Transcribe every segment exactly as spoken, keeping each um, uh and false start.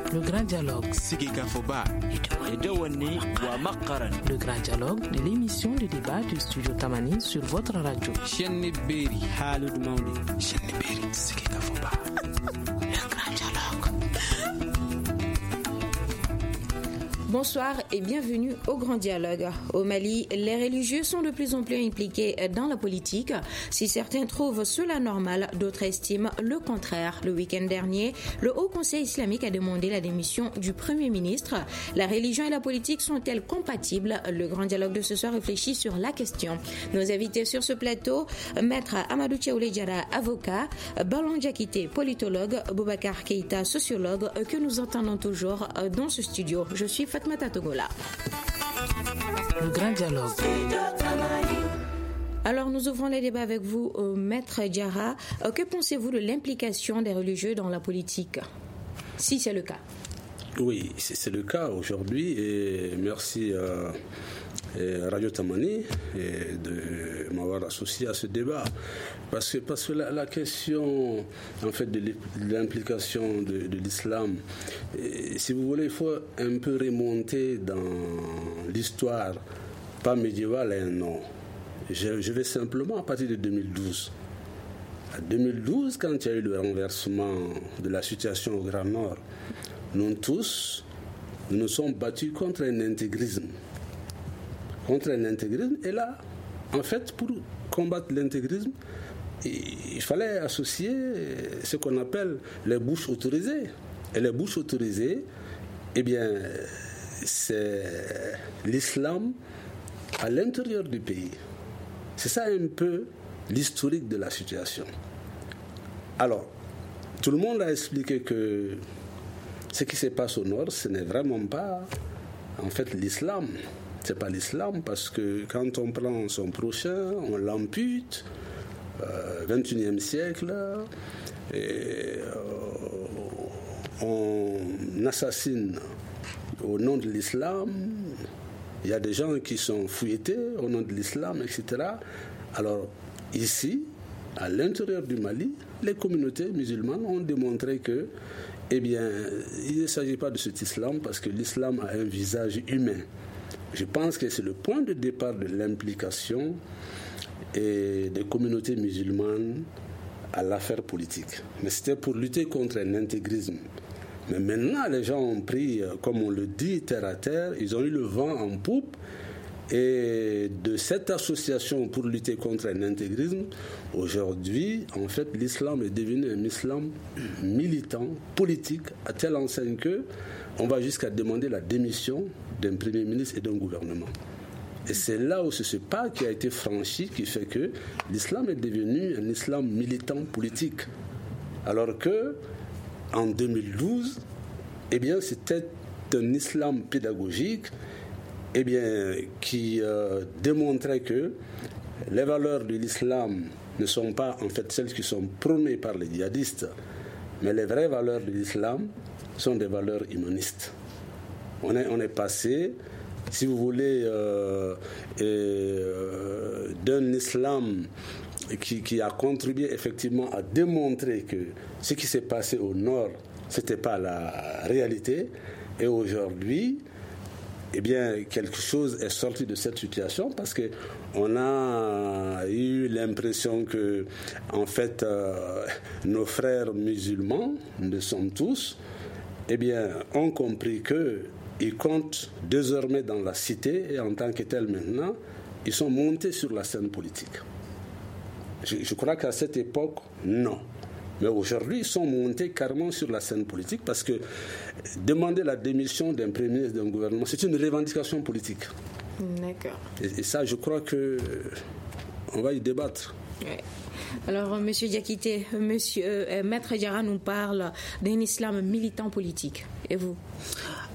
Le grand dialogue. Le grand dialogue de l'émission de débat du studio Tamani sur votre radio. Le grand dialogue. Bonsoir et bienvenue au Grand Dialogue. Au Mali, les religieux sont de plus en plus impliqués dans la politique. Si certains trouvent cela normal, d'autres estiment le contraire. Le week-end dernier, le Haut Conseil islamique a demandé la démission du Premier ministre. La religion et la politique sont-elles compatibles? Le Grand Dialogue de ce soir réfléchit sur la question. Nos invités sur ce plateau, Maître Amadou Tchaoulé Diarra, avocat, Balon Diakité, politologue, Boubacar Keïta, sociologue, que nous entendons toujours dans ce studio. Je suis Fatmata Togola. Le grand dialogue. Alors, nous ouvrons les débats avec vous, euh, Maître Diarra. Euh, que pensez-vous de l'implication des religieux dans la politique, si c'est le cas? Oui, c'est le cas aujourd'hui et merci à Radio Tamani et de m'avoir associé à ce débat. Parce que, parce que la, la question en fait, de l'implication de, de l'islam, si vous voulez, il faut un peu remonter dans l'histoire, pas médiévale, hein, non. Je, je vais simplement à partir de deux mille douze. En deux mille douze, quand il y a eu le renversement de la situation au Grand Nord, nous tous, nous nous sommes battus contre un intégrisme. Contre un intégrisme. Et là, en fait, pour combattre l'intégrisme, il fallait associer ce qu'on appelle les bouches autorisées. Et les bouches autorisées, eh bien, c'est l'islam à l'intérieur du pays. C'est ça un peu l'historique de la situation. Alors, tout le monde a expliqué que ce qui se passe au nord, ce n'est vraiment pas, en fait, l'islam. C'est pas l'islam parce que quand on prend son prochain, on l'ampute, euh, vingt et unième siècle, et euh, on assassine au nom de l'islam. Il y a des gens qui sont fouettés au nom de l'islam, et cetera. Alors, ici, à l'intérieur du Mali, les communautés musulmanes ont démontré que, eh bien, il ne s'agit pas de cet islam parce que l'islam a un visage humain. Je pense que c'est le point de départ de l'implication et des communautés musulmanes à l'affaire politique. Mais c'était pour lutter contre un intégrisme. Mais maintenant, les gens ont pris, comme on le dit, terre à terre, ils ont eu le vent en poupe. Et de cette association pour lutter contre un intégrisme, aujourd'hui, en fait, l'islam est devenu un islam militant, politique, à telle enseigne que on va jusqu'à demander la démission d'un Premier ministre et d'un gouvernement. Et c'est là où c'est ce pas qui a été franchi qui fait que l'islam est devenu un islam militant, politique. Alors que, en deux mille douze, eh bien, c'était un islam pédagogique, eh bien, qui euh, démontrait que les valeurs de l'islam ne sont pas en fait celles qui sont prônées par les djihadistes, mais les vraies valeurs de l'islam sont des valeurs humanistes. On est, on est passé, si vous voulez, euh, et, euh, d'un islam qui, qui a contribué effectivement à démontrer que ce qui s'est passé au nord, ce n'était pas la réalité, et aujourd'hui, eh bien, quelque chose est sorti de cette situation parce que on a eu l'impression que, en fait, euh, nos frères musulmans, nous sommes tous, eh bien, ont compris que ils comptent désormais dans la cité et en tant que tels maintenant, ils sont montés sur la scène politique. Je, je crois qu'à cette époque, non. Mais aujourd'hui, ils sont montés carrément sur la scène politique parce que demander la démission d'un Premier ministre, d'un gouvernement, c'est une revendication politique. D'accord. Et, et ça, je crois qu'on va y débattre. Oui. Alors, M. Diakité, monsieur, euh, Maître Diarra nous parle d'un islam militant politique. Et vous?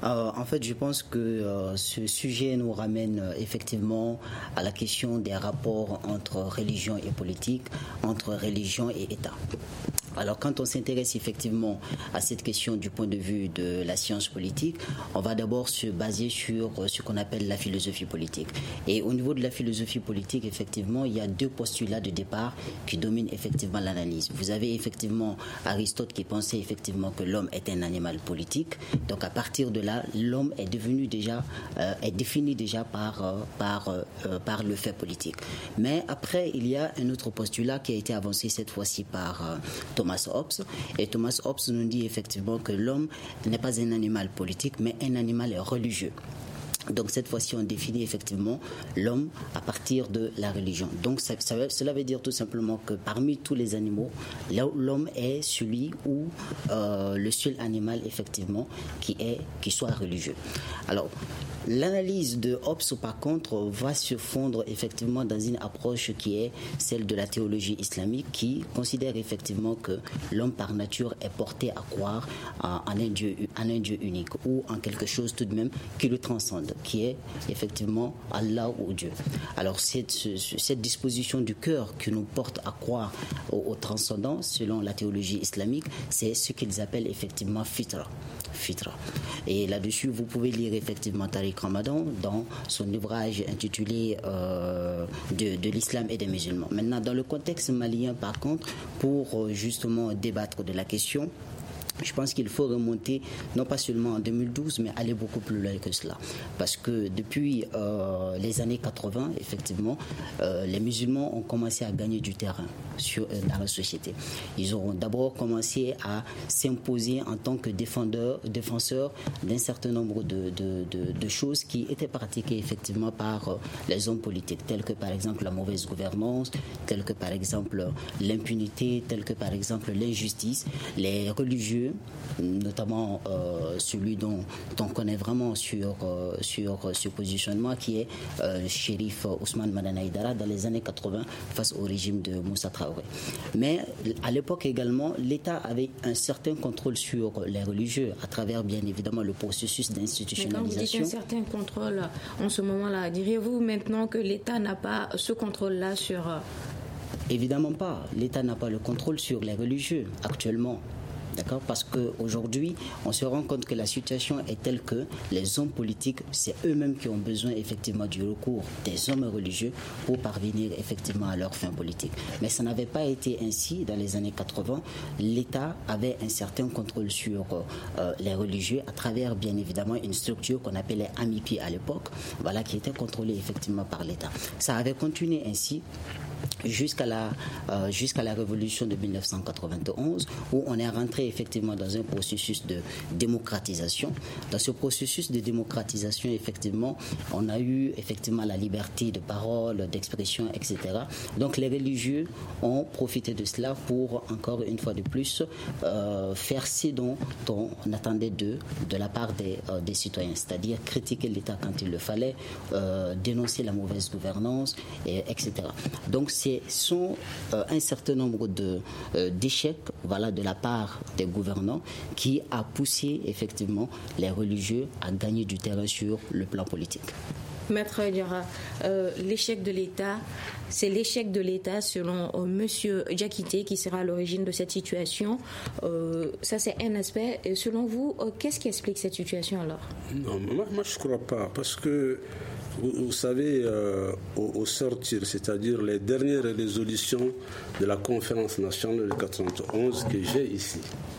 Euh, en fait, je pense que euh, ce sujet nous ramène euh, effectivement à la question des rapports entre religion et politique, entre religion et État. Alors, quand on s'intéresse effectivement à cette question du point de vue de la science politique, on va d'abord se baser sur ce qu'on appelle la philosophie politique. Et au niveau de la philosophie politique, effectivement, il y a deux postulats de départ qui dominent effectivement l'analyse. Vous avez effectivement Aristote qui pensait effectivement que l'homme est un animal politique. Donc, à partir de là, l'homme est devenu déjà, euh, est défini déjà par, euh, par, euh, par le fait politique. Mais après, il y a un autre postulat qui a été avancé cette fois-ci par euh, Thomas Hobbes. Et Thomas Hobbes nous dit effectivement que l'homme n'est pas un animal politique, mais un animal religieux. Donc cette fois-ci, on définit effectivement l'homme à partir de la religion. Donc ça, ça, cela veut dire tout simplement que parmi tous les animaux, l'homme est celui ou euh, le seul animal effectivement qui est qui soit religieux. Alors l'analyse de Hobbes, par contre, va se fondre effectivement dans une approche qui est celle de la théologie islamique, qui considère effectivement que l'homme par nature est porté à croire en un Dieu, en un Dieu unique ou en quelque chose tout de même qui le transcende, qui est effectivement Allah ou Dieu. Alors cette, cette disposition du cœur qui nous porte à croire au, au transcendant, selon la théologie islamique, c'est ce qu'ils appellent effectivement fitra. Fitra. Et là-dessus, vous pouvez lire effectivement Tariq Ramadan dans son ouvrage intitulé euh, de, de l'islam et des musulmans. Maintenant, dans le contexte malien, par contre, pour justement débattre de la question, je pense qu'il faut remonter, non pas seulement en deux mille douze, mais aller beaucoup plus loin que cela. Parce que depuis euh, les années quatre-vingts, effectivement, euh, les musulmans ont commencé à gagner du terrain sur, euh, dans la société. Ils ont d'abord commencé à s'imposer en tant que défendeurs, défenseurs d'un certain nombre de, de, de, de choses qui étaient pratiquées effectivement par euh, les hommes politiques, telles que par exemple la mauvaise gouvernance, telles que par exemple l'impunité, telles que par exemple l'injustice, les religieux, notamment euh, celui dont, dont on connaît vraiment sur, euh, sur ce positionnement, qui est euh, le shérif Ousmane Madani Aïdara dans les années quatre-vingts face au régime de Moussa Traoré. Mais à l'époque également, l'État avait un certain contrôle sur les religieux à travers bien évidemment le processus d'institutionnalisation. Mais quand vous dites un certain contrôle en ce moment-là, diriez-vous maintenant que l'État n'a pas ce contrôle-là sur... Évidemment pas. L'État n'a pas le contrôle sur les religieux actuellement. D'accord ? Parce qu'aujourd'hui, on se rend compte que la situation est telle que les hommes politiques, c'est eux-mêmes qui ont besoin effectivement du recours des hommes religieux pour parvenir effectivement à leurs fins politiques. Mais ça n'avait pas été ainsi dans les années quatre-vingts. L'État avait un certain contrôle sur euh, les religieux à travers bien évidemment une structure qu'on appelait AMIPI à l'époque, voilà, qui était contrôlée effectivement par l'État. Ça avait continué ainsi jusqu'à la, euh, jusqu'à la révolution de dix-neuf cent quatre-vingt-onze, où on est rentré effectivement dans un processus de démocratisation. Dans ce processus de démocratisation, effectivement, on a eu effectivement la liberté de parole, d'expression, et cetera. Donc les religieux ont profité de cela pour, encore une fois de plus, euh, faire ce dont on attendait d'eux, de la part des, euh, des citoyens, c'est-à-dire critiquer l'État quand il le fallait, euh, dénoncer la mauvaise gouvernance, et, etc. Donc ce sont euh, un certain nombre de, euh, d'échecs, voilà, de la part des gouvernants qui a poussé effectivement les religieux à gagner du terrain sur le plan politique. Maître Diarra, euh, l'échec de l'État, c'est l'échec de l'État selon euh, Monsieur Diakité qui sera à l'origine de cette situation. Euh, ça, c'est un aspect. Et selon vous, euh, qu'est-ce qui explique cette situation alors ? Non, moi, moi je ne crois pas, parce que vous, vous savez, euh, au, au sortir, c'est-à-dire les dernières résolutions de la conférence nationale de quatre-vingt-onze que j'ai ici,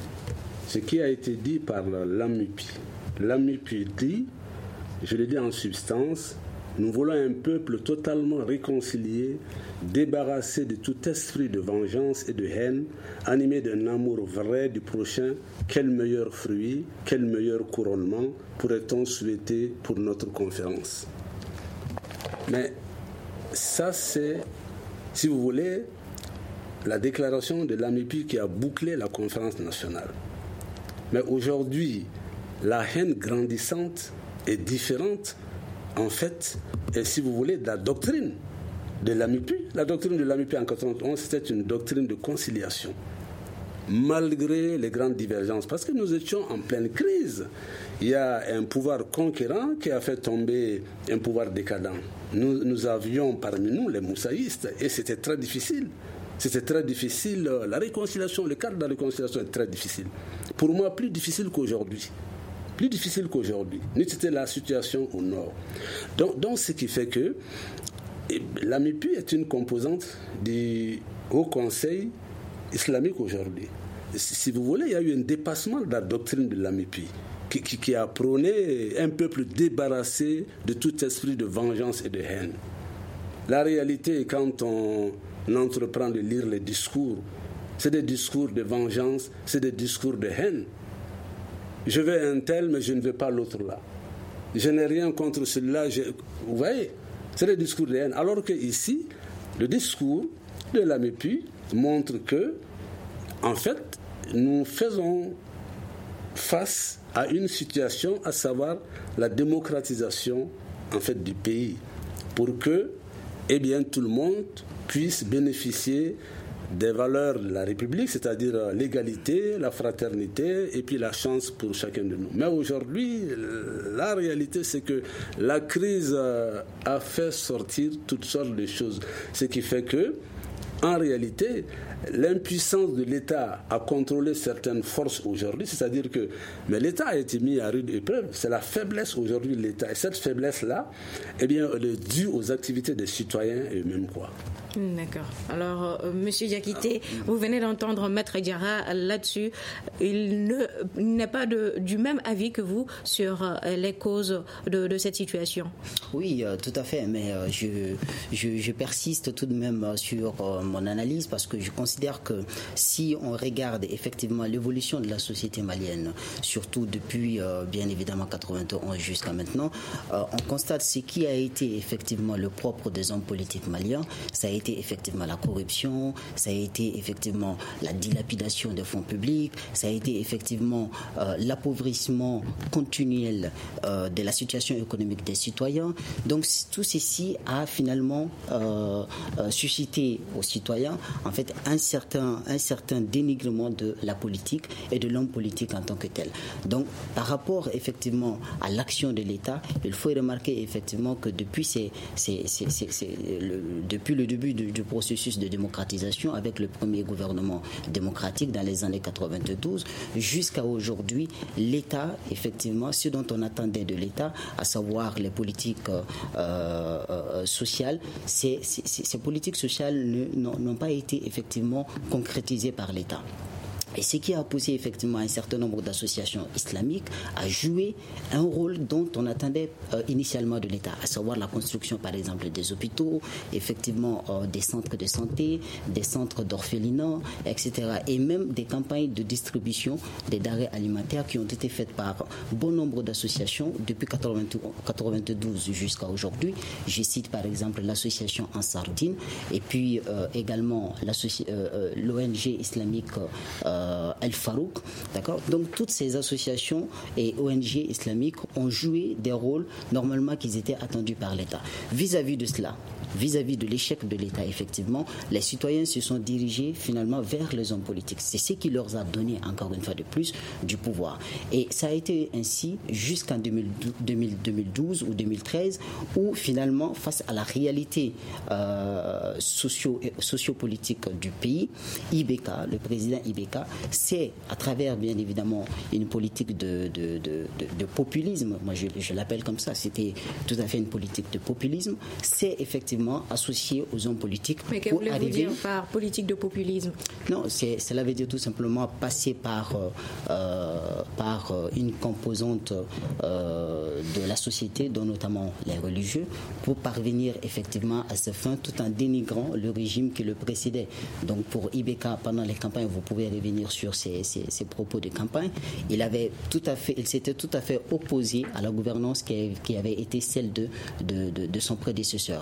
ce qui a été dit par l'AMIPI. L'AMIPI dit, je le dis en substance, nous voulons un peuple totalement réconcilié, débarrassé de tout esprit de vengeance et de haine, animé d'un amour vrai du prochain. Quel meilleur fruit, quel meilleur couronnement pourrait-on souhaiter pour notre conférence ? Mais ça, c'est, si vous voulez, la déclaration de l'AMIPI qui a bouclé la conférence nationale. Mais aujourd'hui, la haine grandissante est différente, en fait, et si vous voulez, de la doctrine de l'AMIPI. La doctrine de l'AMIPI en quatre-vingt-onze, c'était une doctrine de conciliation. malgré les grandes divergences, parce que nous étions en pleine crise. Il y a un pouvoir conquérant qui a fait tomber un pouvoir décadent. Nous, nous avions parmi nous les moussaïstes, et c'était très difficile. C'était très difficile. La réconciliation, le cadre de la réconciliation est très difficile. Pour moi, plus difficile qu'aujourd'hui. Plus difficile qu'aujourd'hui. C'était la situation au nord. Donc, donc ce qui fait que l'A M I P I est une composante du Haut Conseil islamique aujourd'hui. Si vous voulez, il y a eu un dépassement de la doctrine de l'A M I P I qui, qui, qui a prôné un peuple débarrassé de tout esprit de vengeance et de haine. La réalité, quand on entreprend de lire les discours, c'est des discours de vengeance, c'est des discours de haine. Je veux un tel, mais je ne veux pas l'autre là. Je n'ai rien contre celui-là. Je... Vous voyez, c'est des discours de haine. Alors qu'ici, le discours de l'A M I P I montre que, en fait, nous faisons face à une situation, à savoir la démocratisation en fait, du pays, pour que eh bien, tout le monde puisse bénéficier des valeurs de la République, c'est-à-dire l'égalité, la fraternité et puis la chance pour chacun de nous. Mais aujourd'hui, la réalité, c'est que la crise a fait sortir toutes sortes de choses. Ce qui fait que, en réalité, l'impuissance de l'État à contrôler certaines forces aujourd'hui, c'est-à-dire que mais l'État a été mis à rude épreuve, c'est la faiblesse aujourd'hui de l'État. Et cette faiblesse-là, eh bien, elle est due aux activités des citoyens eux-mêmes, quoi. D'accord. Alors, euh, Monsieur Diakité, vous venez d'entendre Maître Diarra là-dessus. Il ne, il n'est pas de, du même avis que vous sur euh, les causes de, de cette situation. Oui, euh, tout à fait. Mais euh, je, je, je persiste tout de même sur euh, mon analyse parce que je considère que si on regarde effectivement l'évolution de la société malienne, surtout depuis euh, bien évidemment quatre-vingt-onze jusqu'à maintenant, euh, on constate ce qui a été effectivement le propre des hommes politiques maliens. Ça a été effectivement la corruption, ça a été effectivement la dilapidation des fonds publics, ça a été effectivement euh, l'appauvrissement continuel euh, de la situation économique des citoyens. Donc tout ceci a finalement euh, euh, suscité aux citoyens en fait un certain, un certain dénigrement de la politique et de l'homme politique en tant que tel. Donc par rapport effectivement à l'action de l'État, il faut remarquer effectivement que depuis, ces, ces, ces, ces, ces, le, depuis le début Du, du processus de démocratisation avec le premier gouvernement démocratique dans les années quatre-vingt-douze jusqu'à aujourd'hui, l'État, effectivement, ce dont on attendait de l'État, à savoir les politiques euh, euh, sociales, ces, ces, ces politiques sociales ne, n'ont, n'ont pas été effectivement concrétisées par l'État. Et ce qui a poussé effectivement un certain nombre d'associations islamiques à jouer un rôle dont on attendait euh, initialement de l'État, à savoir la construction par exemple des hôpitaux, effectivement euh, des centres de santé, des centres d'orphelinat, et cetera. Et même des campagnes de distribution des denrées alimentaires qui ont été faites par bon nombre d'associations depuis quatre-vingt-douze jusqu'à aujourd'hui. Je cite par exemple l'association Ansardine et puis euh, également euh, l'O N G islamique euh, El Farouk, d'accord. Donc toutes ces associations et O N G islamiques ont joué des rôles normalement qu'ils étaient attendus par l'État. Vis-à-vis de cela, vis-à-vis de l'échec de l'État, effectivement, les citoyens se sont dirigés finalement vers les hommes politiques. C'est ce qui leur a donné, encore une fois de plus, du pouvoir. Et ça a été ainsi jusqu'en deux mille douze ou deux mille treize, où finalement, face à la réalité euh, socio- sociopolitique du pays, I B K, le président I B K, c'est à travers, bien évidemment, une politique de, de, de, de, de populisme, moi je, je l'appelle comme ça, c'était tout à fait une politique de populisme, c'est effectivement associé aux hommes politiques. Mais que voulez-vous arriver... dire par politique de populisme? Non, c'est, cela veut dire tout simplement passer par, euh, par une composante euh, de la société, dont notamment les religieux, pour parvenir effectivement à ce fin, tout en dénigrant le régime qui le précédait. Donc pour I B K, pendant les campagnes, vous pouvez revenir sur ses, ses, ses propos de campagne, il, avait tout à fait, il s'était tout à fait opposé à la gouvernance qui, qui avait été celle de, de, de, de son prédécesseur, à savoir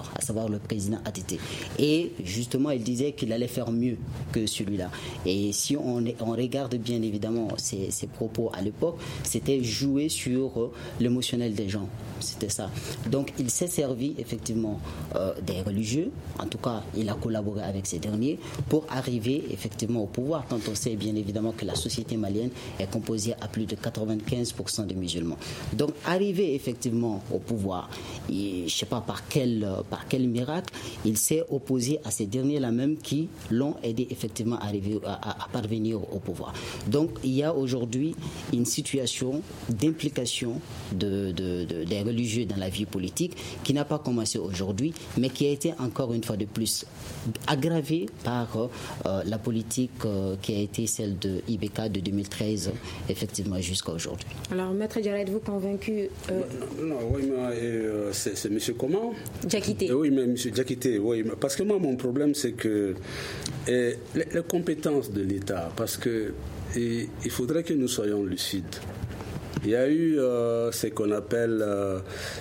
le président A T T. Et justement, il disait qu'il allait faire mieux que celui-là. Et si on, on regarde bien évidemment ses, ses propos à l'époque, c'était jouer sur l'émotionnel des gens. C'était ça. Donc il s'est servi effectivement euh, des religieux, en tout cas il a collaboré avec ces derniers pour arriver effectivement au pouvoir, quand on sait bien évidemment que la société malienne est composée à plus de quatre-vingt-quinze pour cent de musulmans. Donc arriver effectivement au pouvoir, et, je ne sais pas par quel, par quel miracle, il s'est opposé à ces derniers-là même qui l'ont aidé effectivement à, arriver, à, à parvenir au pouvoir. Donc il y a aujourd'hui une situation d'implication de, de, de, des religieux dans la vie politique qui n'a pas commencé aujourd'hui, mais qui a été encore une fois de plus aggravée par euh, la politique euh, qui a été celle de I B K de deux mille treize, effectivement, jusqu'à aujourd'hui. Alors, Maître Diarra, êtes-vous convaincu euh... Non, non, oui, mais euh, c'est, c'est monsieur comment Diakité. Euh, oui, mais monsieur Diakité, oui, mais parce que moi, mon problème, c'est que euh, les, les compétences de l'État, parce que et, il faudrait que nous soyons lucides. Il y a eu euh, ce qu'on appelle euh,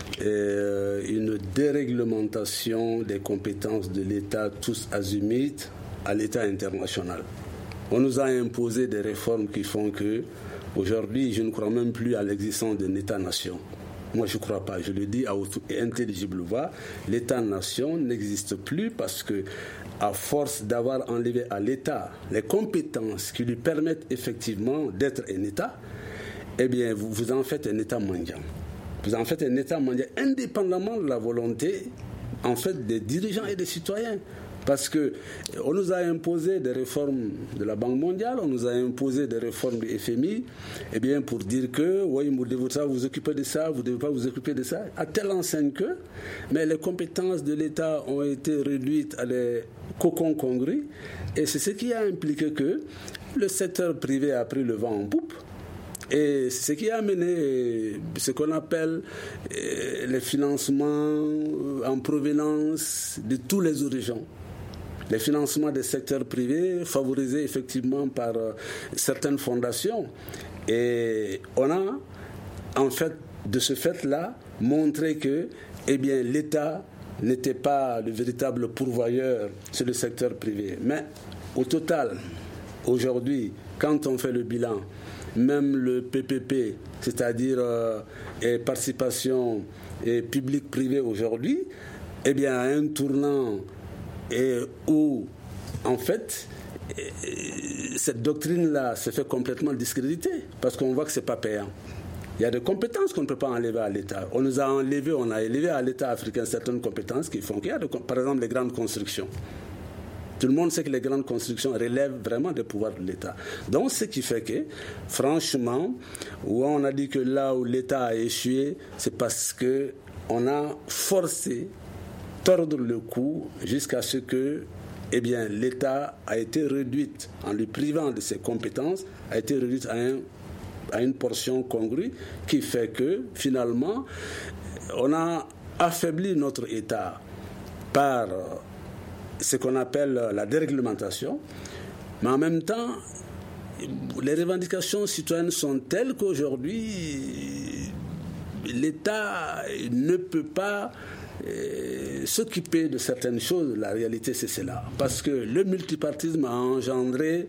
euh, une déréglementation des compétences de l'État tous azimuts à l'État international. On nous a imposé des réformes qui font que, aujourd'hui, je ne crois même plus à l'existence d'un État-nation. Moi, je ne crois pas. Je le dis à haute et intelligible voix. L'État-nation n'existe plus parce que, à force d'avoir enlevé à l'État les compétences qui lui permettent effectivement d'être un État, eh bien, vous, vous en faites un État mendiant. Vous en faites un État mendiant indépendamment de la volonté, en fait, des dirigeants et des citoyens. Parce qu'on nous a imposé des réformes de la Banque mondiale, on nous a imposé des réformes du F M I, eh bien, pour dire que, oui, vous devez vous occuper de ça, vous ne devez pas vous occuper de ça, à telle enseigne que, mais les compétences de l'État ont été réduites à des cocons congrus, et c'est ce qui a impliqué que le secteur privé a pris le vent en poupe. Et c'est ce qui a amené ce qu'on appelle les financements en provenance de tous les horizons. Les financements des secteurs privés favorisés effectivement par certaines fondations. Et on a, en fait, de ce fait-là, montré que, eh bien, l'État n'était pas le véritable pourvoyeur sur le secteur privé. Mais au total, aujourd'hui, quand on fait le bilan, même le P P P, c'est-à-dire euh, et participation et public-privé aujourd'hui, eh bien, à un tournant et où, en fait, et, cette doctrine-là se fait complètement discréditer parce qu'on voit que ce n'est pas payant. Il y a des compétences qu'on ne peut pas enlever à l'État. On nous a enlevé, on a élevé à l'État africain certaines compétences qui font qu'il y a, de, par exemple, les grandes constructions. Tout le monde sait que les grandes constructions relèvent vraiment des pouvoirs de l'État. Donc, ce qui fait que, franchement, où on a dit que là où l'État a échoué, c'est parce qu'on a forcé, tordre le cou jusqu'à ce que, eh bien, l'État a été réduit, en lui privant de ses compétences, a été réduit à, un, à une portion congrue qui fait que, finalement, on a affaibli notre État par ce qu'on appelle la déréglementation, mais en même temps, les revendications citoyennes sont telles qu'aujourd'hui, l'État ne peut pas euh, s'occuper de certaines choses. La réalité, c'est cela. Parce que le multipartisme a engendré,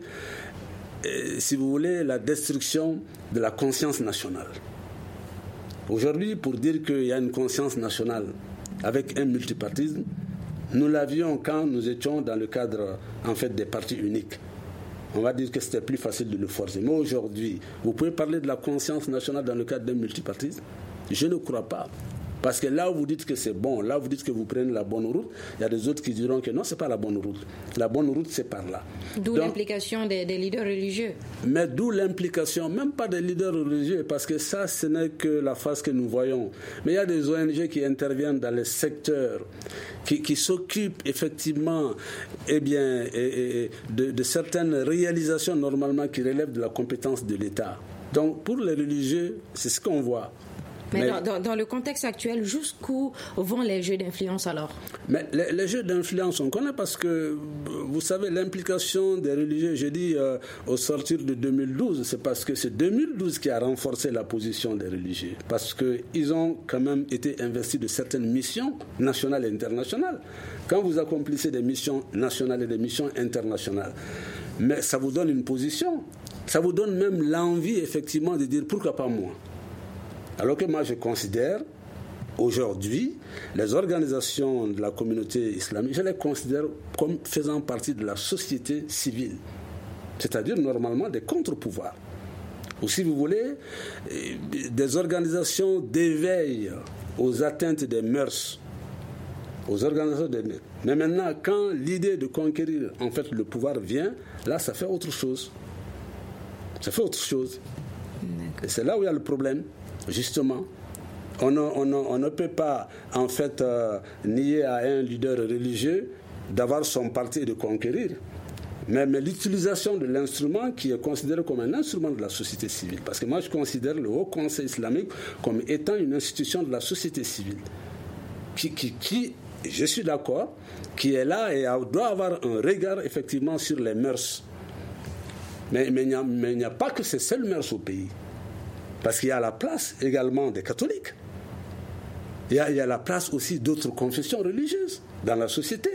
euh, si vous voulez, la destruction de la conscience nationale. Aujourd'hui, pour dire qu'il y a une conscience nationale avec un multipartisme, nous l'avions quand nous étions dans le cadre, en fait, des partis uniques. On va dire que c'était plus facile de le forcer. Mais aujourd'hui, vous pouvez parler de la conscience nationale dans le cadre d'un multipartisme? Je ne crois pas. Parce que là où vous dites que c'est bon, là où vous dites que vous prenez la bonne route, il y a des autres qui diront que non, ce n'est pas la bonne route. La bonne route, c'est par là. D'où Donc, l'implication des, des leaders religieux. Mais d'où l'implication, même pas des leaders religieux, parce que ça, ce n'est que la face que nous voyons. Mais il y a des O N G qui interviennent dans les secteurs, qui, qui s'occupent effectivement eh bien, eh, eh, de, de certaines réalisations normalement qui relèvent de la compétence de l'État. Donc pour les religieux, c'est ce qu'on voit. Mais, mais dans, dans, dans le contexte actuel, jusqu'où vont les jeux d'influence alors? Mais les, les jeux d'influence, on connaît parce que, vous savez, l'implication des religieux, j'ai dit euh, au sortir de deux mille douze, c'est parce que c'est deux mille douze qui a renforcé la position des religieux. Parce qu'ils ont quand même été investis de certaines missions nationales et internationales. Quand vous accomplissez des missions nationales et des missions internationales, mais ça vous donne une position. Ça vous donne même l'envie, effectivement, de dire pourquoi pas moi. Alors que moi, je considère, aujourd'hui, les organisations de la communauté islamique, je les considère comme faisant partie de la société civile. C'est-à-dire, normalement, des contre-pouvoirs. Ou si vous voulez, des organisations d'éveil aux atteintes des mœurs, aux organisations des mœurs. Mais maintenant, quand l'idée de conquérir, en fait, le pouvoir vient, là, ça fait autre chose. Ça fait autre chose. Et c'est là où il y a le problème, justement. On ne, on ne, on ne peut pas, en fait, euh, nier à un leader religieux d'avoir son parti et de conquérir. Mais, mais l'utilisation de l'instrument qui est considéré comme un instrument de la société civile. Parce que moi, je considère le Haut Conseil islamique comme étant une institution de la société civile. Qui, qui, qui je suis d'accord, qui est là et doit avoir un regard, effectivement, sur les mœurs. Mais, mais, il n'y a, mais il n'y a pas que ces seules mœurs au pays. Parce qu'il y a la place également des catholiques. Il y a, il y a la place aussi d'autres confessions religieuses dans la société.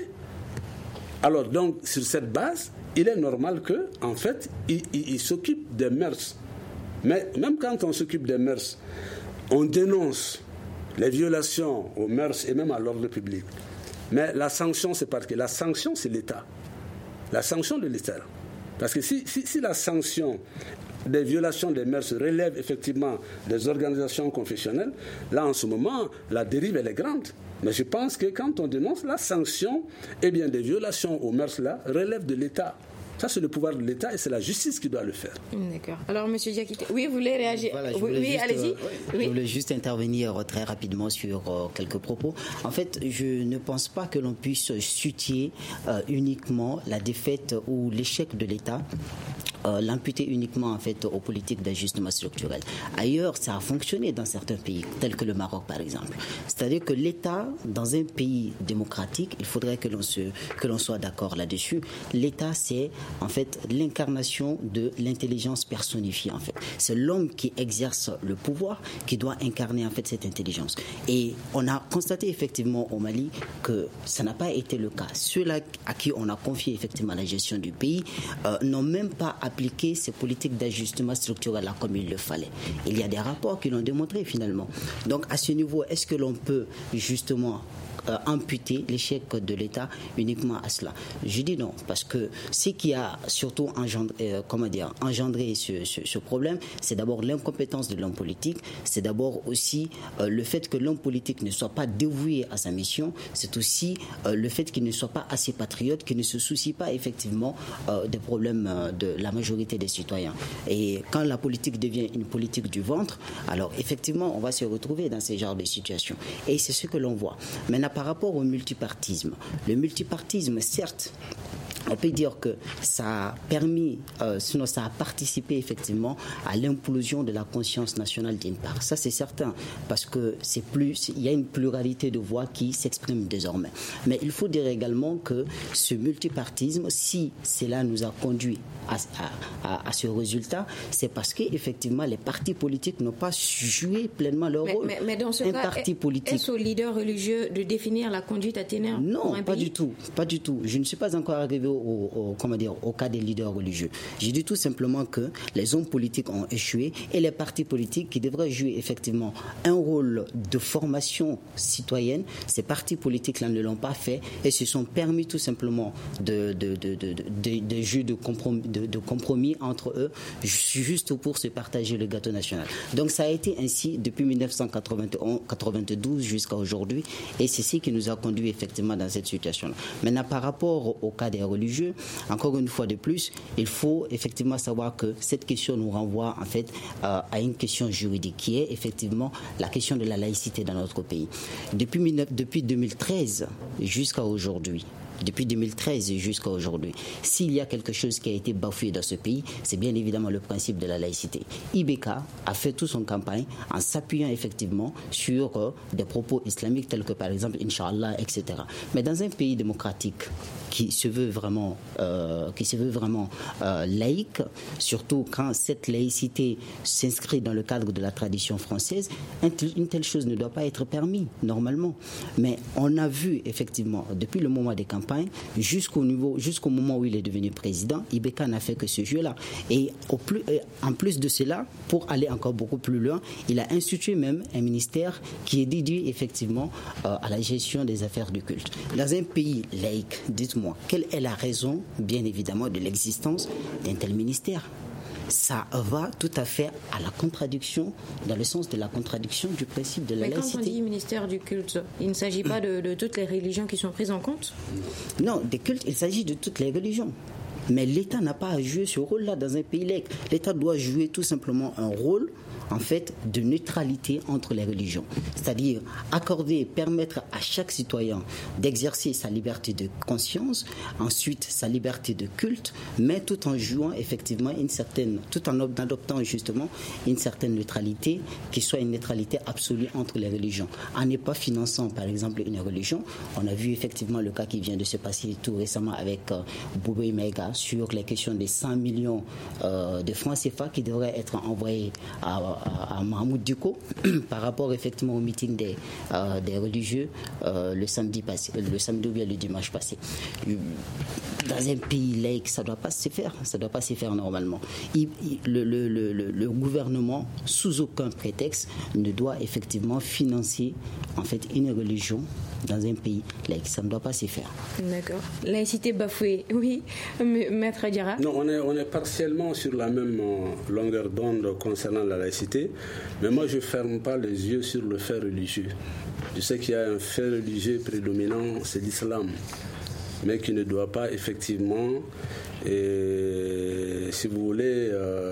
Alors donc, sur cette base, il est normal que, en fait, il, il, il s'occupe des mœurs. Mais même quand on s'occupe des mœurs, on dénonce les violations aux mœurs et même à l'ordre public. Mais la sanction, c'est parce que la sanction, c'est l'État. La sanction de l'État. Parce que si, si, si la sanction des violations des mœurs relève effectivement des organisations confessionnelles, là en ce moment, la dérive elle est grande. Mais je pense que quand on dénonce la sanction, eh bien des violations aux mœurs là relèvent de l'État. Ça, c'est le pouvoir de l'État et c'est la justice qui doit le faire. D'accord. Alors, M. Diakité, oui, vous voulez réagir? Voilà, je oui, oui juste, allez-y. Euh, oui. Je voulais juste intervenir très rapidement sur euh, quelques propos. En fait, je ne pense pas que l'on puisse soutenir euh, uniquement la défaite ou l'échec de l'État, euh, l'imputer uniquement en fait aux politiques d'ajustement structurel. Ailleurs, ça a fonctionné dans certains pays, tels que le Maroc par exemple. C'est-à-dire que l'État, dans un pays démocratique, il faudrait que l'on se, que l'on soit d'accord là-dessus. L'État, c'est en fait l'incarnation de l'intelligence personnifiée. En fait, c'est l'homme qui exerce le pouvoir qui doit incarner en fait cette intelligence. Et on a constaté effectivement au Mali que ça n'a pas été le cas. Ceux-là à qui on a confié effectivement la gestion du pays euh, n'ont même pas appliqué ces politiques d'ajustement structurel là comme il le fallait. Il y a des rapports qui l'ont démontré finalement. Donc à ce niveau, est-ce que l'on peut justement Euh, imputer l'échec de l'État uniquement à cela? Je dis non, parce que ce qui a surtout engendré, euh, comment dire, engendré ce, ce, ce problème, c'est d'abord l'incompétence de l'homme politique, c'est d'abord aussi euh, le fait que l'homme politique ne soit pas dévoué à sa mission, c'est aussi euh, le fait qu'il ne soit pas assez patriote, qu'il ne se soucie pas effectivement euh, des problèmes euh, de la majorité des citoyens. Et quand la politique devient une politique du ventre, alors effectivement, on va se retrouver dans ce genre de situation. Et c'est ce que l'on voit. Maintenant, par rapport au multipartisme, le multipartisme, certes, on peut dire que ça a permis, euh, sinon ça a participé effectivement à l'implosion de la conscience nationale d'une part. Ça c'est certain, parce que c'est plus, il y a une pluralité de voix qui s'exprime désormais. Mais il faut dire également que ce multipartisme, si cela nous a conduit à, à, à ce résultat, c'est parce qu'effectivement les partis politiques n'ont pas joué pleinement leur mais, rôle. Mais, mais dans ce un cas, parti politique, est-ce aux leaders religieux de définir la conduite à tenir non, pour un pas pays? du tout, pas du tout. Je ne suis pas encore arrivé au, au, comment dire, au cas des leaders religieux. J'ai dit tout simplement que les hommes politiques ont échoué et les partis politiques qui devraient jouer effectivement un rôle de formation citoyenne, ces partis politiques-là ne l'ont pas fait et se sont permis tout simplement de, de, de, de, de, de, de jeux de compromis, de, de compromis entre eux juste pour se partager le gâteau national. Donc ça a été ainsi depuis dix-neuf cent quatre-vingt-douze jusqu'à aujourd'hui et c'est ce qui nous a conduit effectivement dans cette situation-là. Maintenant, par rapport au cas des religieux, encore une fois de plus, il faut effectivement savoir que cette question nous renvoie en fait euh, à une question juridique qui est effectivement la question de la laïcité dans notre pays. Depuis, depuis deux mille treize jusqu'à aujourd'hui, depuis deux mille treize jusqu'à aujourd'hui. S'il y a quelque chose qui a été bafoué dans ce pays, c'est bien évidemment le principe de la laïcité. I B K a fait toute son campagne en s'appuyant effectivement sur euh, des propos islamiques tels que par exemple Inch'Allah, et cetera. Mais dans un pays démocratique qui se veut vraiment, euh, qui se veut vraiment euh, laïque, surtout quand cette laïcité s'inscrit dans le cadre de la tradition française, une telle chose ne doit pas être permise normalement. Mais on a vu effectivement depuis le moment des campagnes jusqu'au niveau, jusqu'au moment où il est devenu président, I B K n'a fait que ce jeu-là. Et au plus, en plus de cela, pour aller encore beaucoup plus loin, il a institué même un ministère qui est dédié effectivement euh, à la gestion des affaires du culte. Dans un pays laïque, dites-moi, quelle est la raison, bien évidemment, de l'existence d'un tel ministère ? Ça va tout à fait à la contradiction, dans le sens de la contradiction du principe de la Mais laïcité. Mais quand on dit ministère du culte, il ne s'agit pas de, de toutes les religions qui sont prises en compte ? Non, des cultes, il s'agit de toutes les religions. Mais l'État n'a pas à jouer ce rôle-là dans un pays laïque. L'État doit jouer tout simplement un rôle, en fait, de neutralité entre les religions. C'est-à-dire accorder, permettre à chaque citoyen d'exercer sa liberté de conscience, ensuite sa liberté de culte, mais tout en jouant effectivement une certaine, tout en adoptant justement une certaine neutralité, qui soit une neutralité absolue entre les religions. En n'est pas finançant, par exemple, une religion. On a vu effectivement le cas qui vient de se passer tout récemment avec euh, Boubé Maïga sur les questions des cent millions euh, de francs C F A qui devraient être envoyés à, à, à Mahmoud Duko par rapport effectivement au meeting des, euh, des religieux euh, le samedi passé, le samedi ou bien le dimanche passé. Dans un pays laïque, ça ne doit pas se faire, ça doit pas se faire normalement. Il, il, le, le, le, le gouvernement, sous aucun prétexte, ne doit effectivement financer en fait une religion dans un pays laïque. Ça ne doit pas se faire. D'accord. Laïcité bafouée, oui. Maître Diarra. Non, on est, on est partiellement sur la même longueur d'onde concernant la laïcité, mais moi je ne ferme pas les yeux sur le fait religieux. Je sais qu'il y a un fait religieux prédominant, c'est l'islam, mais qui ne doit pas effectivement, et, si vous voulez, euh,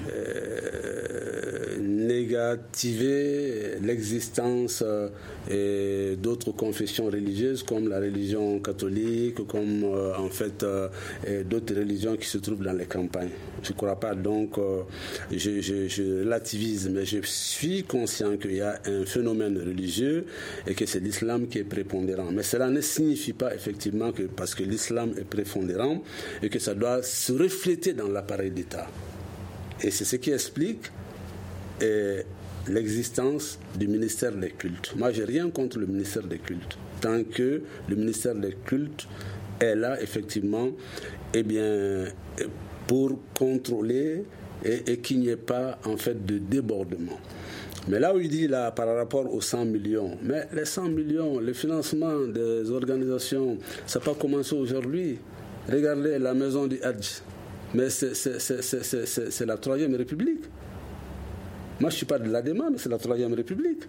euh, négativer l'existence euh, d'autres confessions religieuses comme la religion catholique, comme euh, en fait euh, d'autres religions qui se trouvent dans les campagnes. Je ne crois pas donc, euh, je, je, je relativise, mais je suis conscient qu'il y a un phénomène religieux et que c'est l'islam qui est prépondérant. Mais cela ne signifie pas effectivement que parce que l'islam est prépondérant et que ça doit se refléter dans l'appareil d'État. Et c'est ce qui explique euh, l'existence du ministère des cultes. Moi, je n'ai rien contre le ministère des cultes. Tant que le ministère des cultes est là, effectivement, eh bien, pour contrôler et, et qu'il n'y ait pas, en fait, de débordement. Mais là où il dit, là, par rapport aux cent millions, mais les cent millions, le financement des organisations, ça n'a pas commencé aujourd'hui. Regardez la maison du Hadj. Mais c'est, c'est, c'est, c'est, c'est, c'est la Troisième République. Moi, je ne suis pas de l'Adema, mais c'est la Troisième République.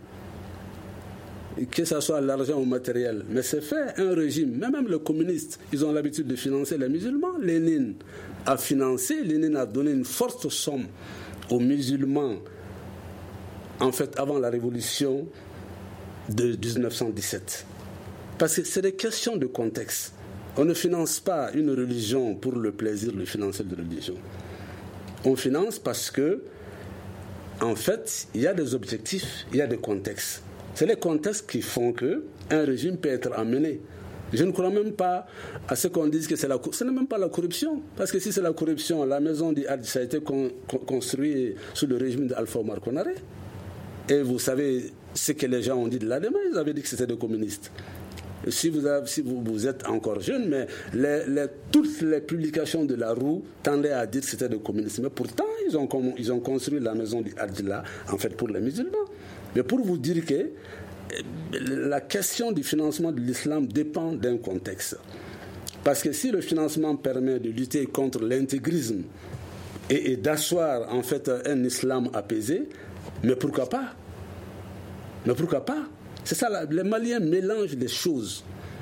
Et que ce soit l'argent ou le matériel. Mais c'est fait, un régime, mais même les communistes, ils ont l'habitude de financer les musulmans. Lénine a financé, Lénine a donné une forte somme aux musulmans, en fait, avant la révolution de dix-neuf cent dix-sept. Parce que c'est des questions de contexte. On ne finance pas une religion pour le plaisir de financer une religion. On finance parce que, en fait, il y a des objectifs, il y a des contextes. C'est les contextes qui font qu'un régime peut être amené. Je ne crois même pas à ce qu'on dise que c'est la corruption. Ce n'est même pas la corruption. Parce que si c'est la corruption, la maison du Hadj, ça a été con, con, construit sous le régime d'Alpha Omar Konaré. Et vous savez ce que les gens ont dit de l'Adema, ils avaient dit que c'était des communistes. Si vous, avez, si vous, vous êtes encore jeune, mais les, les, toutes les publications de la roue tendaient à dire que c'était des communistes. Mais pourtant, ils ont, ils ont construit la maison du Hadj là, en fait, pour les musulmans. Mais pour vous dire que la question du financement de l'islam dépend d'un contexte. Parce que si le financement permet de lutter contre l'intégrisme et, et d'asseoir, en fait, un islam apaisé, mais pourquoi pas ? Mais pourquoi pas ? C'est ça, les Maliens mélangent les choses.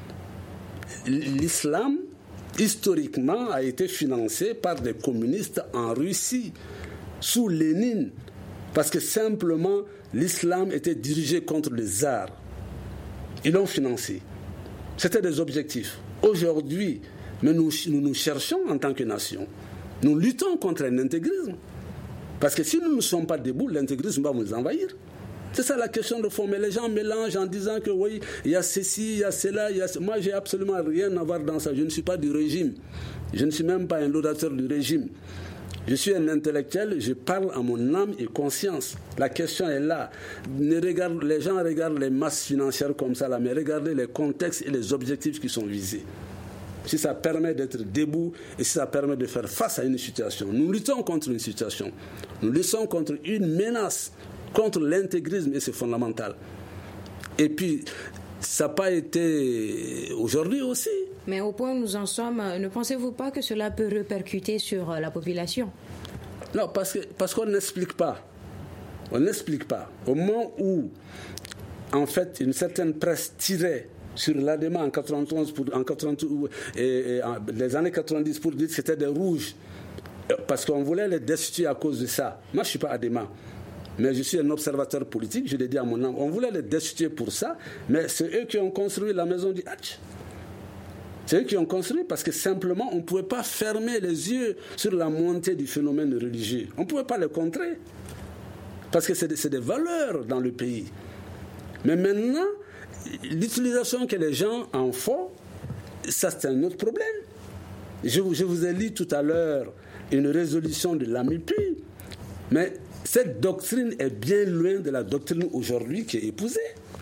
L'islam, historiquement, a été financé par des communistes en Russie, sous Lénine, parce que simplement, l'islam était dirigé contre les tsars. Ils l'ont financé. C'était des objectifs. aujourd'hui, mais nous, nous nous cherchons en tant que nation. Nous luttons contre l'intégrisme. Parce que si nous ne sommes pas debout, l'intégrisme va nous envahir. C'est ça la question de fond. Mais les gens mélangent en disant que oui, il y a ceci, il y a cela, il y a... Moi, j'ai absolument rien à voir dans ça. Je ne suis pas du régime. Je ne suis même pas un laudateur du régime. Je suis un intellectuel, je parle à mon âme et conscience. La question est là. Ne regarde, les gens regardent les masses financières comme ça, là, mais regardez les contextes et les objectifs qui sont visés. Si ça permet d'être debout et si ça permet de faire face à une situation. Nous luttons contre une situation. Nous luttons contre une menace, contre l'intégrisme et c'est fondamental. Et puis, ça n'a pas été aujourd'hui aussi. Mais au point où nous en sommes, ne pensez-vous pas que cela peut répercuter sur la population? Non, parce que, parce qu'on n'explique pas. On n'explique pas. Au moment où, en fait, une certaine presse tirait sur l'A D E M A en quatre-vingt-onze, pour, en quatre-vingt-douze et, et en, les années quatre-vingt-dix pour dire que c'était des rouges, parce qu'on voulait les destituer à cause de ça. Moi, je ne suis pas A D E M A. Mais je suis un observateur politique, je l'ai dit à mon âme. On voulait les destituer pour ça, mais c'est eux qui ont construit la maison du Hatch. C'est eux qui ont construit parce que simplement, on ne pouvait pas fermer les yeux sur la montée du phénomène religieux. On ne pouvait pas le contrer. Parce que c'est des, c'est des valeurs dans le pays. Mais maintenant, l'utilisation que les gens en font, ça c'est un autre problème. Je, je vous ai lu tout à l'heure une résolution de l'A M I P U, mais cette doctrine est bien loin de la doctrine aujourd'hui qui est épousée.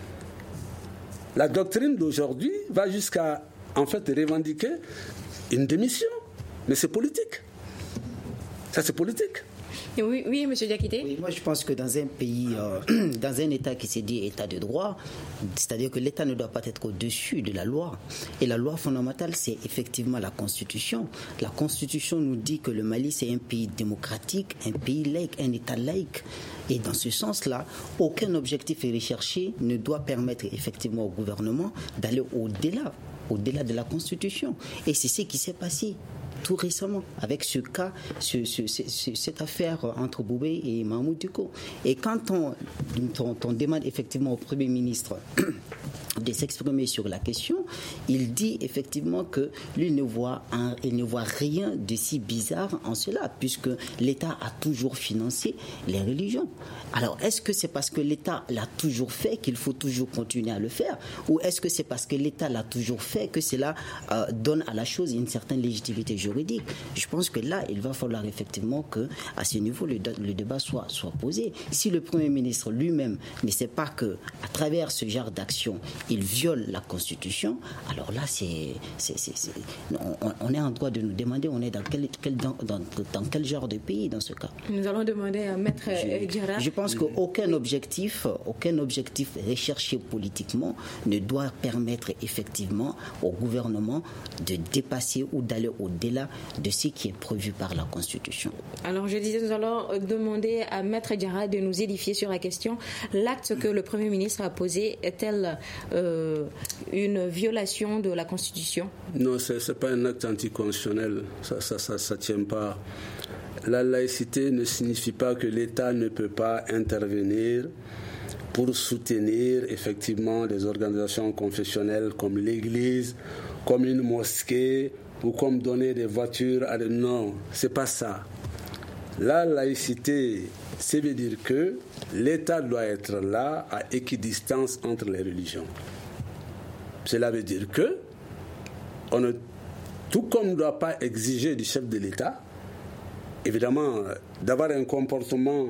La doctrine d'aujourd'hui va jusqu'à en fait revendiquer une démission. Mais c'est politique. Ça, c'est politique. Oui, oui, M. Diakité. Oui, moi, je pense que dans un pays, euh, dans un État qui s'est dit État de droit, c'est-à-dire que l'État ne doit pas être au-dessus de la loi. Et la loi fondamentale, c'est effectivement la Constitution. La Constitution nous dit que le Mali, c'est un pays démocratique, un pays laïque, un État laïque. Et dans ce sens-là, aucun objectif recherché ne doit permettre effectivement au gouvernement d'aller au-delà, au-delà de la Constitution. Et c'est ce qui s'est passé tout récemment avec ce cas, ce, ce, ce, cette affaire entre Boubé et Mahmoud Dicko. Et quand on, on, on demande effectivement au Premier ministre de s'exprimer sur la question, il dit effectivement que lui ne voit, un, il ne voit rien de si bizarre en cela, puisque l'État a toujours financé les religions. Alors, est-ce que c'est parce que l'État l'a toujours fait qu'il faut toujours continuer à le faire, ou est-ce que c'est parce que l'État l'a toujours fait que cela euh, donne à la chose une certaine légitimité juridique? Je pense que là, il va falloir effectivement que, à ce niveau, le, le débat soit, soit posé. Si le Premier ministre lui-même ne sait pas que, à travers ce genre d'action, il viole la Constitution, alors là, c'est, c'est, c'est, c'est, on, on est en droit de nous demander, on est dans quel, quel, dans, dans, dans quel genre de pays dans ce cas. Nous allons demander à Maître Diarra. Je, je pense qu'aucun objectif, aucun objectif recherché politiquement ne doit permettre effectivement au gouvernement de dépasser ou d'aller au-delà de ce qui est prévu par la Constitution. Alors, je disais, nous allons demander à Maître Diarra de nous édifier sur la question. L'acte que le Premier ministre a posé est-elle euh, une violation de la Constitution? Non, ce n'est pas un acte anticonstitutionnel. Ça ne ça, ça, ça tient pas. La laïcité ne signifie pas que l'État ne peut pas intervenir pour soutenir effectivement des organisations confessionnelles comme l'Église, comme une mosquée, ou comme donner des voitures à... Non, c'est pas ça. La laïcité, ça veut dire que l'État doit être là à équidistance entre les religions. Cela veut dire que on ne, tout comme on ne doit pas exiger du chef de l'État, évidemment, d'avoir un comportement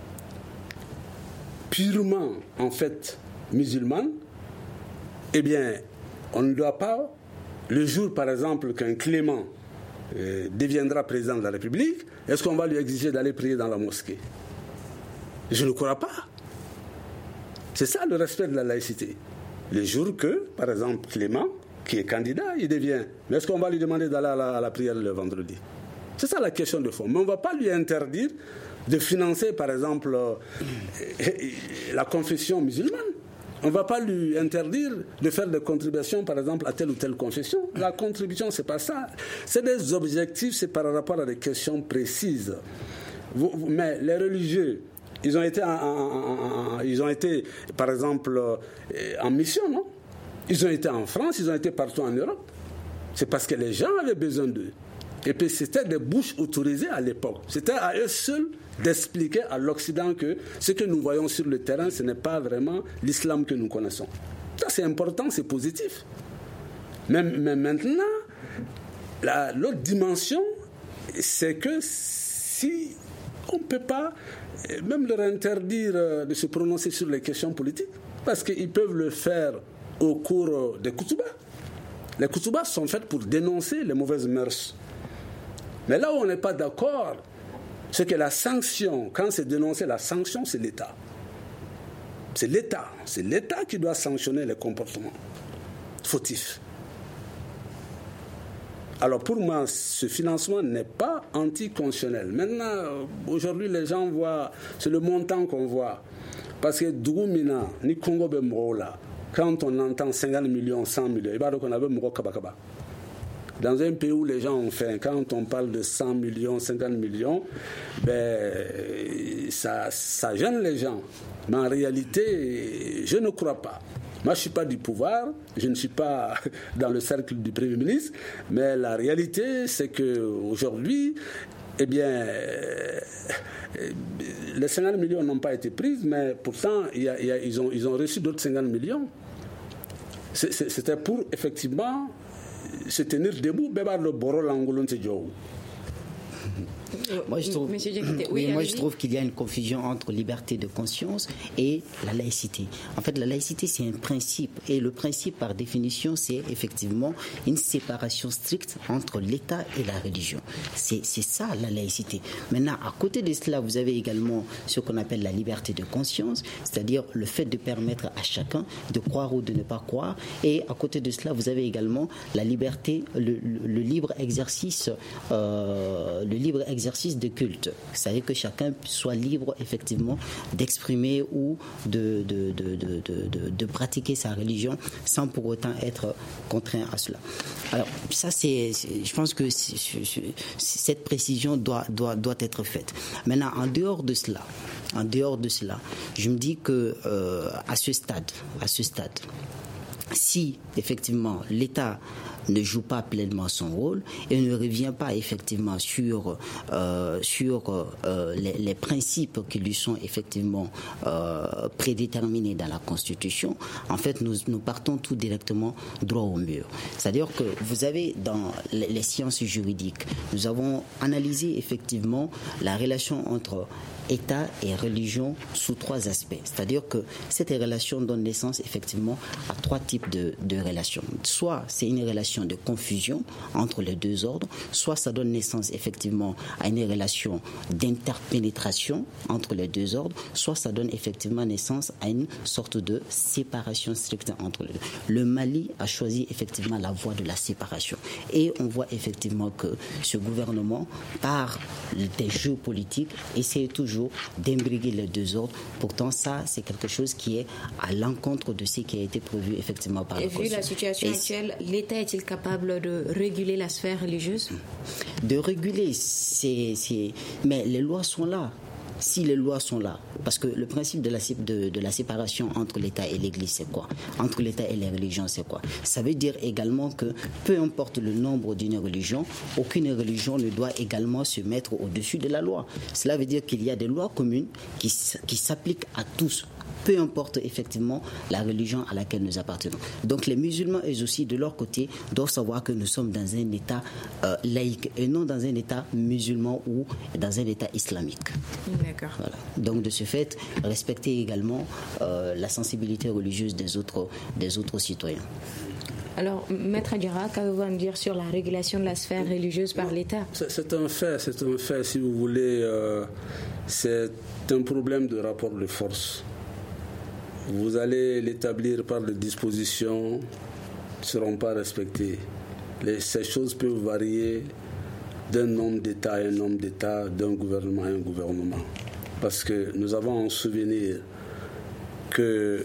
purement, en fait, musulman, eh bien, on ne doit pas, le jour, par exemple, qu'un Clément euh, deviendra président de la République, est-ce qu'on va lui exiger d'aller prier dans la mosquée? Je ne crois pas. C'est ça le respect de la laïcité. Le jour que, par exemple, Clément, qui est candidat, il devient, mais est-ce qu'on va lui demander d'aller à la, à la prière le vendredi? C'est ça la question de fond. Mais on ne va pas lui interdire de financer, par exemple, euh, la confession musulmane. On ne va pas lui interdire de faire des contributions, par exemple, à telle ou telle confession. La contribution, ce n'est pas ça. C'est des objectifs, c'est par rapport à des questions précises. Vous, vous, mais les religieux, ils ont été, en, en, en, ils ont été par exemple, en mission, non? Ils ont été en France, ils ont été partout en Europe. C'est parce que les gens avaient besoin d'eux. Et puis c'était des bouches autorisées à l'époque. C'était à eux seuls d'expliquer à l'Occident que ce que nous voyons sur le terrain, ce n'est pas vraiment l'islam que nous connaissons. Ça, c'est important, c'est positif. Mais, mais maintenant, la, l'autre dimension, c'est que si on ne peut pas même leur interdire de se prononcer sur les questions politiques, parce qu'ils peuvent le faire au cours des koutouba. Les koutouba sont faits pour dénoncer les mauvaises mœurs. Mais là où on n'est pas d'accord, c'est que la sanction, quand c'est dénoncé, la sanction, c'est l'État. C'est l'État. C'est l'État qui doit sanctionner les comportements fautifs. Alors pour moi, ce financement n'est pas anticonstitutionnel. Maintenant, aujourd'hui, les gens voient, c'est le montant qu'on voit. Parce que Dougoumina, ni Congo Bemrola, quand on entend cinquante millions, cent millions, il va dire qu'on avait Moro Kabakaba. Dans un pays où les gens ont faim, quand on parle de cent millions, cinquante millions, ben, ça, ça gêne les gens. Mais en réalité, je ne crois pas. Moi, je ne suis pas du pouvoir, je ne suis pas dans le cercle du Premier ministre, mais la réalité, c'est qu'aujourd'hui, eh bien, les cinquante millions n'ont pas été prises, mais pourtant, il y a, il y a, ils, ont, ils ont reçu d'autres cinquante millions. C'est, c'est, c'était pour, effectivement, se tenir debout, bébar le boro l'angolon de Djou. Moi, je trouve, oui, oui, moi, je trouve qu'il y a une confusion entre liberté de conscience et la laïcité. En fait, la laïcité, c'est un principe. Et le principe, par définition, c'est effectivement une séparation stricte entre l'État et la religion. C'est, c'est ça, la laïcité. Maintenant, à côté de cela, vous avez également ce qu'on appelle la liberté de conscience, c'est-à-dire le fait de permettre à chacun de croire ou de ne pas croire. Et à côté de cela, vous avez également la liberté, le, le, le libre exercice, euh, le libre exercice de culte. C'est-à-dire que chacun soit libre, effectivement, d'exprimer ou de, de, de, de, de, de pratiquer sa religion sans pour autant être contraint à cela. Alors, ça, c'est, c'est je pense que c'est, c'est, cette précision doit, doit, doit être faite. Maintenant, en dehors de cela, en dehors de cela, je me dis que euh, à ce stade, à ce stade, si effectivement l'État ne joue pas pleinement son rôle et ne revient pas effectivement sur, euh, sur euh, les, les principes qui lui sont effectivement euh, prédéterminés dans la Constitution, en fait nous, nous partons tout directement droit au mur. C'est-à-dire que vous avez dans les, les sciences juridiques, nous avons analysé effectivement la relation entre État et religion sous trois aspects. C'est-à-dire que cette relation donne naissance effectivement à trois types de, de relations. Soit c'est une relation de confusion entre les deux ordres, soit ça donne naissance effectivement à une relation d'interpénétration entre les deux ordres, soit ça donne effectivement naissance à une sorte de séparation stricte entre les deux. Le Mali a choisi effectivement la voie de la séparation. Et on voit effectivement que ce gouvernement, par des jeux politiques, essaie toujours d'imbriguer les deux ordres. Pourtant, ça, c'est quelque chose qui est à l'encontre de ce qui a été prévu effectivement par la Constitution. Et vu la situation Et actuelle, l'État est-il capable de réguler la sphère religieuse ? De réguler, c'est, c'est... mais les lois sont là. Si les lois sont là, parce que le principe de la, de, de la séparation entre l'État et l'Église, c'est quoi ? Entre l'État et les religions, c'est quoi ? Ça veut dire également que peu importe le nombre d'une religion, aucune religion ne doit également se mettre au-dessus de la loi. Cela veut dire qu'il y a des lois communes qui, qui s'appliquent à tous, peu importe effectivement la religion à laquelle nous appartenons. Donc les musulmans, eux aussi, de leur côté, doivent savoir que nous sommes dans un État euh, laïque et non dans un État musulman ou dans un État islamique. D'accord. Voilà. Donc de ce fait, respecter également euh, la sensibilité religieuse des autres, des autres citoyens. Alors, Maître Diarra, qu'avez-vous à me dire sur la régulation de la sphère religieuse par l'État ? C'est, c'est un fait, c'est un fait. Si vous voulez, euh, c'est un problème de rapport de force. Vous allez l'établir par des dispositions qui ne seront pas respectées. Les, ces choses peuvent varier d'un homme d'État à un homme d'État, d'un gouvernement à un gouvernement. Parce que nous avons en souvenir que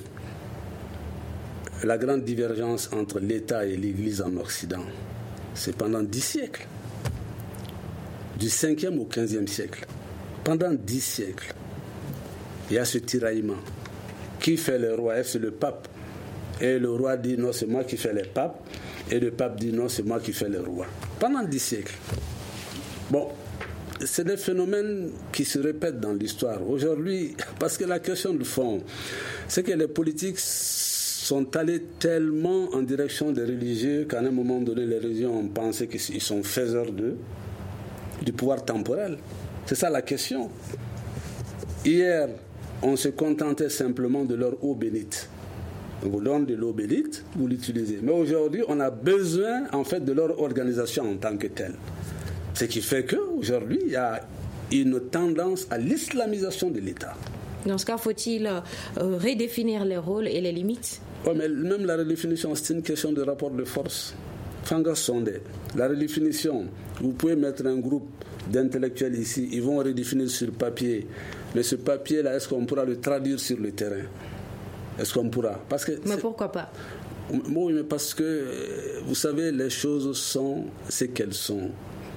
la grande divergence entre l'État et l'Église en Occident, c'est pendant dix siècles. Du cinquième au quinzième siècle. Pendant dix siècles, il y a ce tiraillement. Qui fait le roi ? Est-ce le pape ? Et le roi dit non, c'est moi qui fais les papes. Et le pape dit non, c'est moi qui fais le roi. Pendant dix siècles. Bon, c'est des phénomènes qui se répètent dans l'histoire. Aujourd'hui, parce que la question de fond, c'est que les politiques sont allés tellement en direction des religieux qu'à un moment donné, les religieux ont pensé qu'ils sont faiseurs de, du pouvoir temporel. C'est ça la question. Hier, on se contentait simplement de leur eau bénite. On vous donne de l'eau bénite, vous l'utilisez. Mais aujourd'hui, on a besoin en fait de leur organisation en tant que telle. Ce qui fait qu'aujourd'hui, il y a une tendance à l'islamisation de l'État. Dans ce cas, faut-il euh, redéfinir les rôles et les limites ? Oui, mais même la redéfinition, c'est une question de rapport de force. Fanga Sondé, la redéfinition, vous pouvez mettre un groupe d'intellectuels ici, ils vont redéfinir sur papier. Mais ce papier-là, est-ce qu'on pourra le traduire sur le terrain ? Est-ce qu'on pourra ? Parce que mais pourquoi pas ? Oui, mais parce que, vous savez, les choses sont ce qu'elles sont.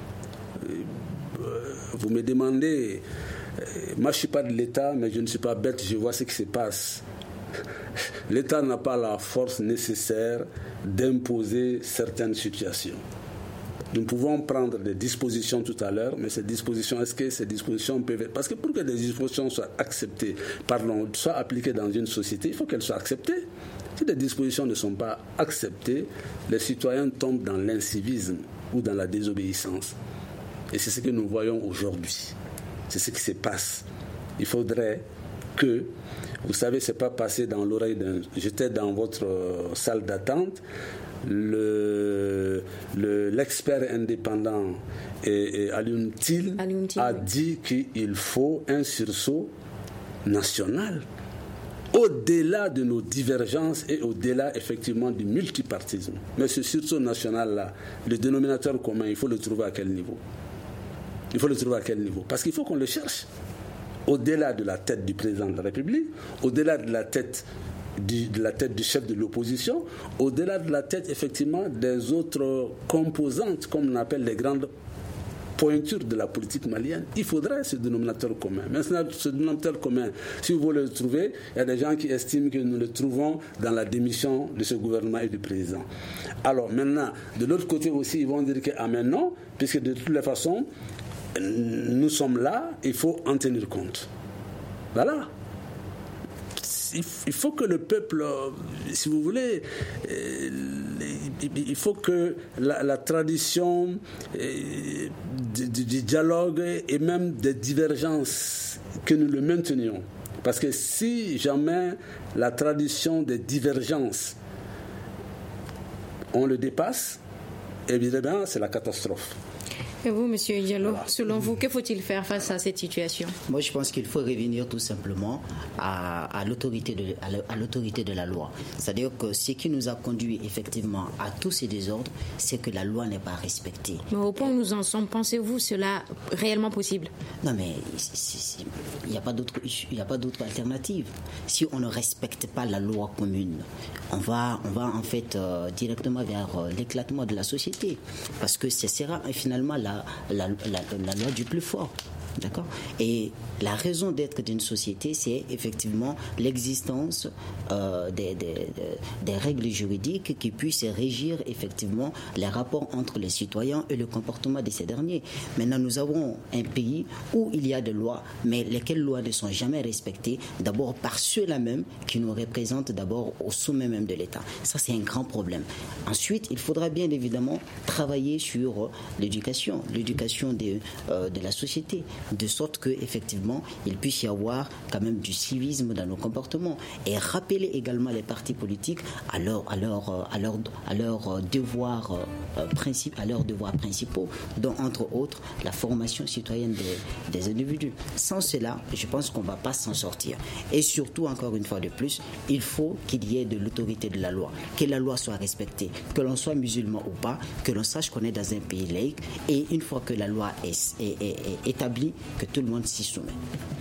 Vous me demandez, moi je ne suis pas de l'État, mais je ne suis pas bête, je vois ce qui se passe. L'État n'a pas la force nécessaire d'imposer certaines situations. Nous pouvons prendre des dispositions tout à l'heure, mais ces dispositions, est-ce que ces dispositions peuvent être... Parce que pour que des dispositions soient acceptées, pardon, soient appliquées dans une société, il faut qu'elles soient acceptées. Si les dispositions ne sont pas acceptées, les citoyens tombent dans l'incivisme ou dans la désobéissance. Et c'est ce que nous voyons aujourd'hui. C'est ce qui se passe. Il faudrait que, vous savez, ce n'est pas passé dans l'oreille d'un... J'étais dans votre salle d'attente, le, le, l'expert indépendant et, et Alioune Tine a dit qu'il faut un sursaut national. Au-delà de nos divergences et au-delà effectivement du multipartisme. Mais ce sursaut national-là, le dénominateur commun, il faut le trouver à quel niveau ? Il faut le trouver à quel niveau ? Parce qu'il faut qu'on le cherche. Au-delà de la tête du président de la République, au-delà de la tête du, de la tête du chef de l'opposition, au-delà de la tête effectivement des autres composantes, comme on appelle les grandes pointures de la politique malienne, il faudrait ce dénominateur commun. Maintenant, ce dénominateur commun, si vous voulez le trouver, il y a des gens qui estiment que nous le trouvons dans la démission de ce gouvernement et du président. Alors maintenant, de l'autre côté aussi, ils vont dire que ah mais non, puisque de toutes les façons, nous sommes là, il faut en tenir compte. Voilà. Il faut que le peuple, si vous voulez, il faut que la, la tradition du, du dialogue et même des divergences, que nous le maintenions. Parce que si jamais la tradition des divergences, on le dépasse, évidemment, c'est la catastrophe. Et vous, Monsieur Diallo, selon vous, que faut-il faire face à cette situation ? Moi, je pense qu'il faut revenir tout simplement à, à, l'autorité de, à l'autorité de la loi. C'est-à-dire que ce qui nous a conduit effectivement à tous ces désordres, c'est que la loi n'est pas respectée. Mais au point où nous en sommes, pensez-vous cela réellement possible ? Non, mais il n'y a pas d'autre, il n'y a pas d'autre alternative. Si on ne respecte pas la loi commune, on va, on va en fait euh, directement vers euh, l'éclatement de la société. Parce que ce sera finalement la La, la, la, la loi du plus fort. D'accord ? Et la raison d'être d'une société, c'est effectivement l'existence euh, des, des, des, des règles juridiques qui puissent régir effectivement les rapports entre les citoyens et le comportement de ces derniers. Maintenant, nous avons un pays où il y a des lois, mais lesquelles lois ne sont jamais respectées, d'abord par ceux-là même qui nous représentent d'abord au sommet même de l'État. Ça, c'est un grand problème. Ensuite, il faudra bien évidemment travailler sur l'éducation, l'éducation de, euh, de la société, de sorte qu'effectivement, il puisse y avoir quand même du civisme dans nos comportements et rappeler également les partis politiques à leur, à leur, à leur, à leur devoir euh, principe, à leurs devoirs principaux, dont entre autres la formation citoyenne des, des individus. Sans cela, je pense qu'on ne va pas s'en sortir. Et surtout, encore une fois de plus, il faut qu'il y ait de l'autorité de la loi, que la loi soit respectée, que l'on soit musulman ou pas, que l'on sache qu'on est dans un pays laïque et une fois que la loi est, est, est, est établie, que tout le monde s'y soumet.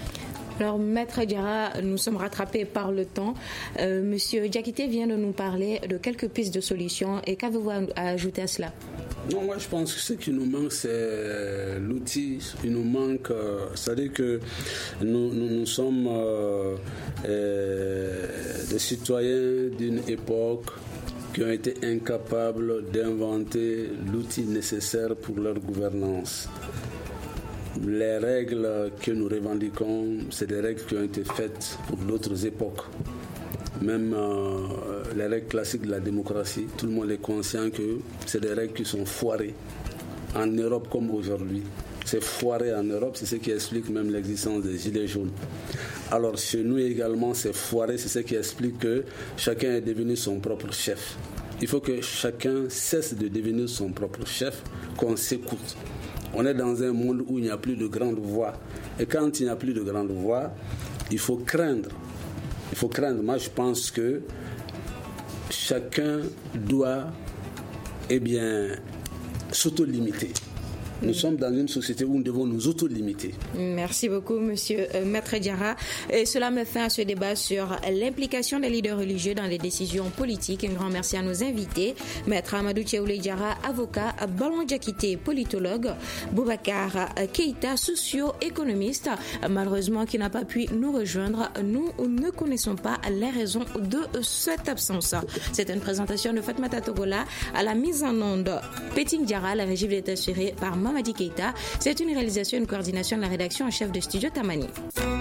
Alors, Maître Diarra, nous sommes rattrapés par le temps. Euh, Monsieur Diakité vient de nous parler de quelques pistes de solutions. Et qu'avez-vous à, à ajouter à cela ? Non, moi je pense que ce qui nous manque, c'est l'outil. Il nous manque, euh, c'est-à-dire que nous, nous, nous sommes euh, euh, des citoyens d'une époque qui ont été incapables d'inventer l'outil nécessaire pour leur gouvernance. Les règles que nous revendiquons, c'est des règles qui ont été faites pour d'autres époques. Même euh, les règles classiques de la démocratie, tout le monde est conscient que c'est des règles qui sont foirées en Europe comme aujourd'hui. C'est foiré en Europe, c'est ce qui explique même l'existence des gilets jaunes. Alors chez nous également, c'est foiré, c'est ce qui explique que chacun est devenu son propre chef. Il faut que chacun cesse de devenir son propre chef, qu'on s'écoute. On est dans un monde où il n'y a plus de grandes voix. Et quand il n'y a plus de grandes voix, il faut craindre. Il faut craindre. Moi, je pense que chacun doit, eh bien, s'auto-limiter. Nous sommes dans une société où nous devons nous auto-limiter. Merci beaucoup, monsieur euh, Maître Diarra. Et cela me fait à ce débat sur l'implication des leaders religieux dans les décisions politiques. Un grand merci à nos invités. Maître Amadou Tchéoulé Diarra, avocat, Balon Diakité, politologue, Boubacar Keïta, socio-économiste, malheureusement qui n'a pas pu nous rejoindre. Nous ne connaissons pas les raisons de cette absence. C'est une présentation de Fatmata Togola à la mise en onde. Péting Diarra, la régie est assurée par Mamadi Keïta. C'est une réalisation et une coordination de la rédaction en chef de studio Tamani.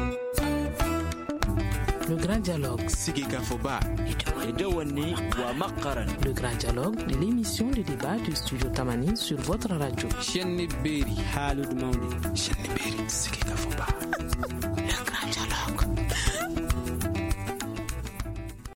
Le grand dialogue. Le grand dialogue de l'émission de débat de studio Tamani sur votre radio.